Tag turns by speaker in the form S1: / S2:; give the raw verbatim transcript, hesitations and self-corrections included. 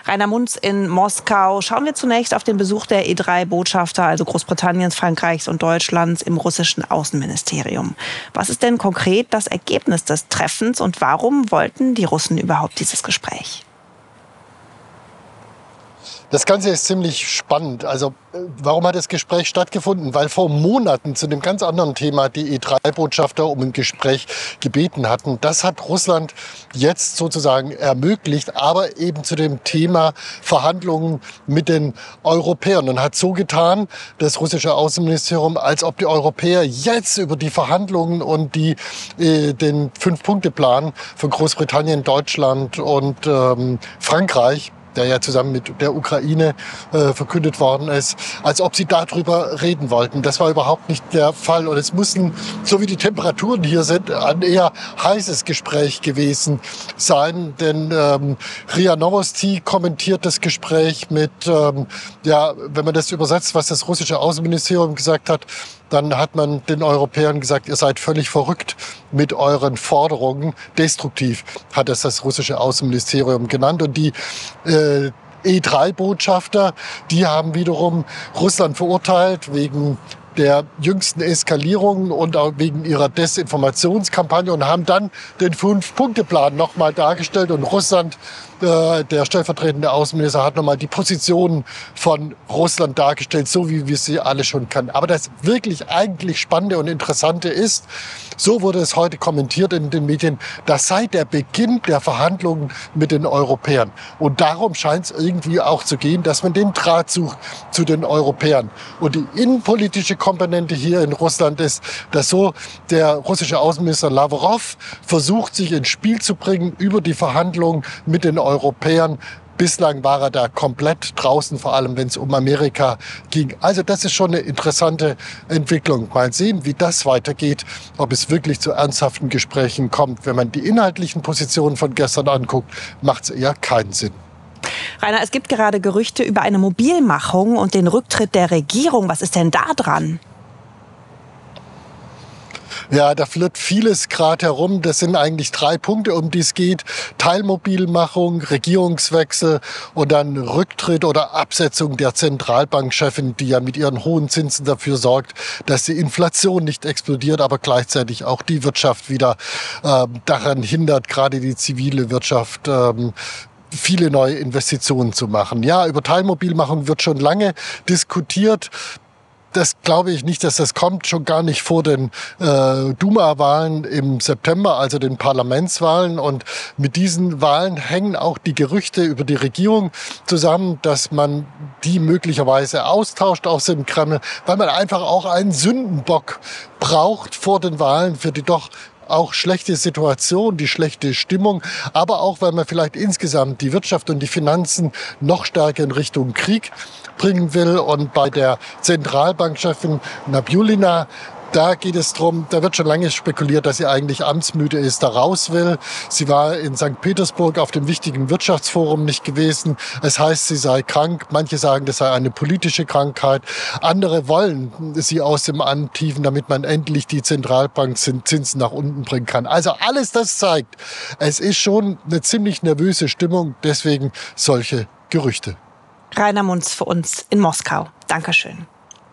S1: Rainer Munz in Moskau. Schauen wir zunächst auf den Besuch der E drei Botschafter, also Großbritanniens, Frankreichs und Deutschlands im russischen Außenministerium. Was ist denn konkret das Ergebnis des Treffens und warum wollten die Russen überhaupt dieses Gespräch?
S2: Das Ganze ist ziemlich spannend. Also warum hat das Gespräch stattgefunden? Weil vor Monaten zu einem ganz anderen Thema die E drei Botschafter um ein Gespräch gebeten hatten. Das hat Russland jetzt sozusagen ermöglicht, aber eben zu dem Thema Verhandlungen mit den Europäern. Und hat so getan, das russische Außenministerium, als ob die Europäer jetzt über die Verhandlungen und die, äh, den Fünf-Punkte-Plan von Großbritannien, Deutschland und ähm, Frankreich, der ja zusammen mit der Ukraine äh, verkündet worden ist, als ob sie darüber reden wollten. Das war überhaupt nicht der Fall. Und es mussten, so wie die Temperaturen hier sind, ein eher heißes Gespräch gewesen sein. Denn ähm, R I A Novosti kommentiert das Gespräch mit, ähm, ja, wenn man das übersetzt, was das russische Außenministerium gesagt hat, dann hat man den Europäern gesagt, ihr seid völlig verrückt mit euren Forderungen. Destruktiv hat es das russische Außenministerium genannt. Und die äh, E drei Botschafter, die haben wiederum Russland verurteilt wegen der jüngsten Eskalierung und auch wegen ihrer Desinformationskampagne und haben dann den Fünf-Punkte-Plan nochmal dargestellt. Und Russland, äh, der stellvertretende Außenminister, hat nochmal die Positionen von Russland dargestellt, so wie wir sie alle schon kennen. Aber das wirklich eigentlich Spannende und Interessante ist, so wurde es heute kommentiert in den Medien, dass seit der Beginn der Verhandlungen mit den Europäern, und darum scheint es irgendwie auch zu gehen, dass man den Draht sucht zu den Europäern. Und die innenpolitische Komponente hier in Russland ist, dass so der russische Außenminister Lavrov versucht, sich ins Spiel zu bringen über die Verhandlungen mit den Europäern. Bislang war er da komplett draußen, vor allem wenn es um Amerika ging. Also das ist schon eine interessante Entwicklung. Mal sehen, wie das weitergeht, ob es wirklich zu ernsthaften Gesprächen kommt. Wenn man die inhaltlichen Positionen von gestern anguckt, macht es eher keinen Sinn.
S1: Rainer, es gibt gerade Gerüchte über eine Mobilmachung und den Rücktritt der Regierung. Was ist denn da dran?
S2: Ja, da flirrt vieles gerade herum. Das sind eigentlich drei Punkte, um die es geht. Teilmobilmachung, Regierungswechsel und dann Rücktritt oder Absetzung der Zentralbankchefin, die ja mit ihren hohen Zinsen dafür sorgt, dass die Inflation nicht explodiert, aber gleichzeitig auch die Wirtschaft wieder ähm, daran hindert, gerade die zivile Wirtschaft, ähm, viele neue Investitionen zu machen. Ja, über Teilmobilmachung wird schon lange diskutiert. Das glaube ich nicht, dass das kommt, schon gar nicht vor den äh, Duma-Wahlen im September, also den Parlamentswahlen. Und mit diesen Wahlen hängen auch die Gerüchte über die Regierung zusammen, dass man die möglicherweise austauscht aus dem Kreml, weil man einfach auch einen Sündenbock braucht vor den Wahlen für die doch auch schlechte Situation, die schlechte Stimmung, aber auch, weil man vielleicht insgesamt die Wirtschaft und die Finanzen noch stärker in Richtung Krieg bringen will. Und bei der Zentralbankchefin Nabiullina, da geht es drum, da wird schon lange spekuliert, dass sie eigentlich amtsmüde ist, da raus will. Sie war in Sankt Petersburg auf dem wichtigen Wirtschaftsforum nicht gewesen. Es heißt, sie sei krank. Manche sagen, das sei eine politische Krankheit. Andere wollen sie aus dem Antiefen, damit man endlich die Zentralbankzinsen nach unten bringen kann. Also alles das zeigt, es ist schon eine ziemlich nervöse Stimmung. Deswegen solche Gerüchte.
S1: Rainer Munz für uns in Moskau. Dankeschön.